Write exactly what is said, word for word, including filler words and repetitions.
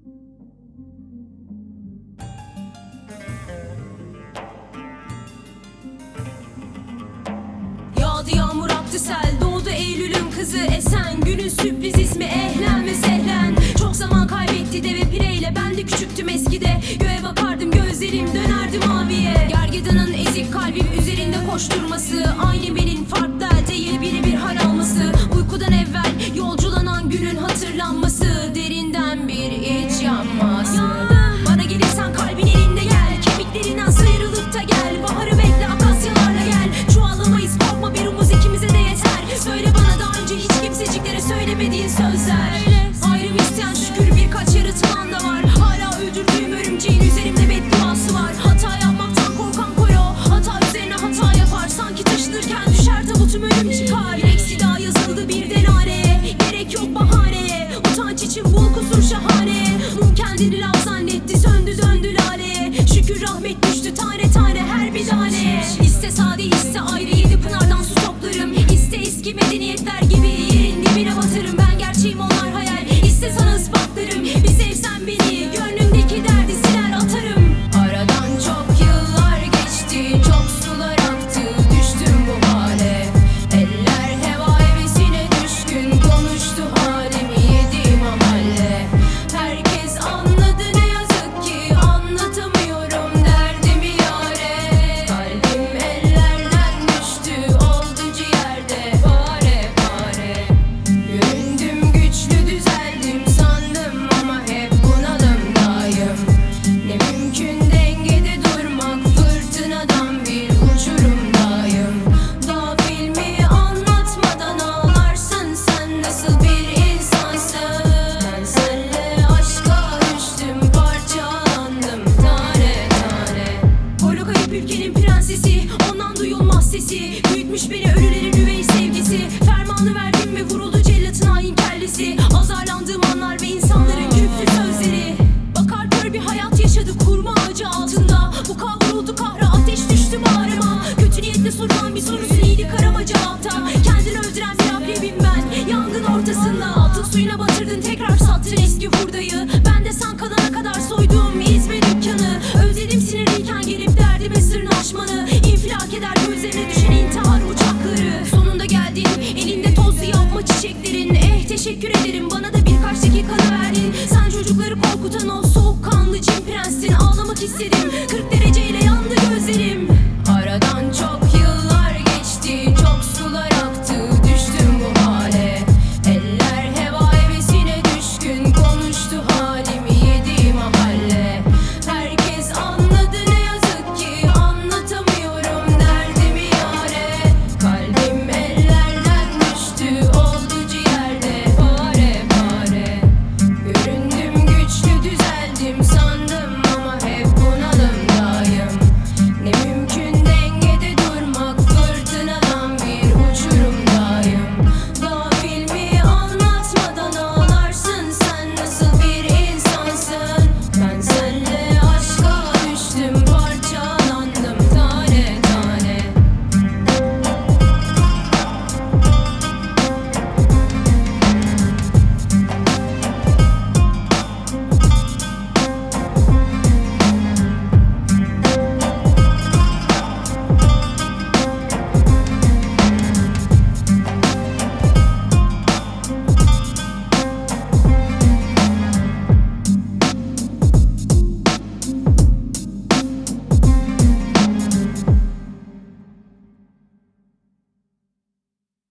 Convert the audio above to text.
Yağdı yağmur aktı sel, doğdu Eylül'ün kızı Esen. Günün sürpriz ismi Ehlen ve Sehlen. Çok zaman kaybetti deve pireyle, ben de küçüktüm eskide. Göğe bakardım, gözlerim dönerdi maviye. Gergedanın ezik kalbim üzerinde koşturması, aynı benim farklı değil birebir hal alması. Uykudan evvel yolculanan günün hatırlanması, derinden bir iç yanması. Bana gelirsen kalbin elinde gel, kemiklerinden sıyrılıp da gel. Baharı bekle akasyalarla gel, çuvallamayız korkma bir umuz ikimize de yeter. Söyle bana daha önce hiç kimseciklere söylemediğin sözler. Ayrım isteyen şükür birkaç yaratılan da var. Hala öldürdüğüm örümceğin üzerimde bedduası var. Hata yapmaktan korkan koro, hata üzerine hata yapar. Sanki taşınırken düşer tabutum ölüm çıkar. Eksi daha yazıldı bir denareye, gerek yok bahaneye. Utanç için bul kusur şahane. Mum kendini lav zannetti, söndü döndü laleye. Şükür rahmet düştü tane tane her bir tane. İste sade iste ayrı yedi pınardan su toplarım. İste eski medeniyetler gibi yerin dibine batırım. Ben gerçeğim onlar hayal, İste sana ispatlarım. Bir sevsen beni gönlümdeki derdi siler atarım. Aradan çok yıllar geçti, çok sular aktı, düştüm bu hale. Eller heva hevesine düşkün, konuştu halimi yedi mahalle. Herkes anladı ne yazık ki, anlatamıyorum derdimi yâre. Kalbim ellerden düştü, oldu ciğerde pare pare. Göründüm güçlü düzeldim sandım ama hep bunalımdayım. Ne mümkün dengede durmak, fırtınadan bir uçurumdayım. Daha filmi anlatmadan ağlarsın, sen nasıl bir insansın? Ben senle aşka düştüm, parçalandım tane tane. Boylu kayıp ülkenin prensesi, ondan duyulmaz sesi. Büyütmüş beni ölülerin üvey sevgisi. Fermanı verdim ve vuruldu cellatın hain kellesi. Azarlandığım anlar ve insanların küflü sözleri. Bakar kör bir hayat yaşadı kurma ağacı altında. Bu kavruldu kahra, ateş düştü bağrıma. Kötü niyetle sorulan bir sorusun, iyilik arama cevapta. Kendini öldüren bir akrebim ben, yangın ortasında. Altın suyuna batırdın, tekrar sattın eski hurdayı. Ben de sen kalana kadar soyduğum izbe dükkanı. Özledim sinirliyken gelip derdime sırnaşmanı. İnfilak eder gözlerine düşen intihar uçakları. Sonunda geldin, elinde tozlu yapma çiçeklerin. Eh teşekkür ederim, bana da birkaç dakikanı verdin. Sen çocukları korkutan o soğukkanlı cin prenssin. Ağlamak istedim, kırk dereceyle yandı gözlerim.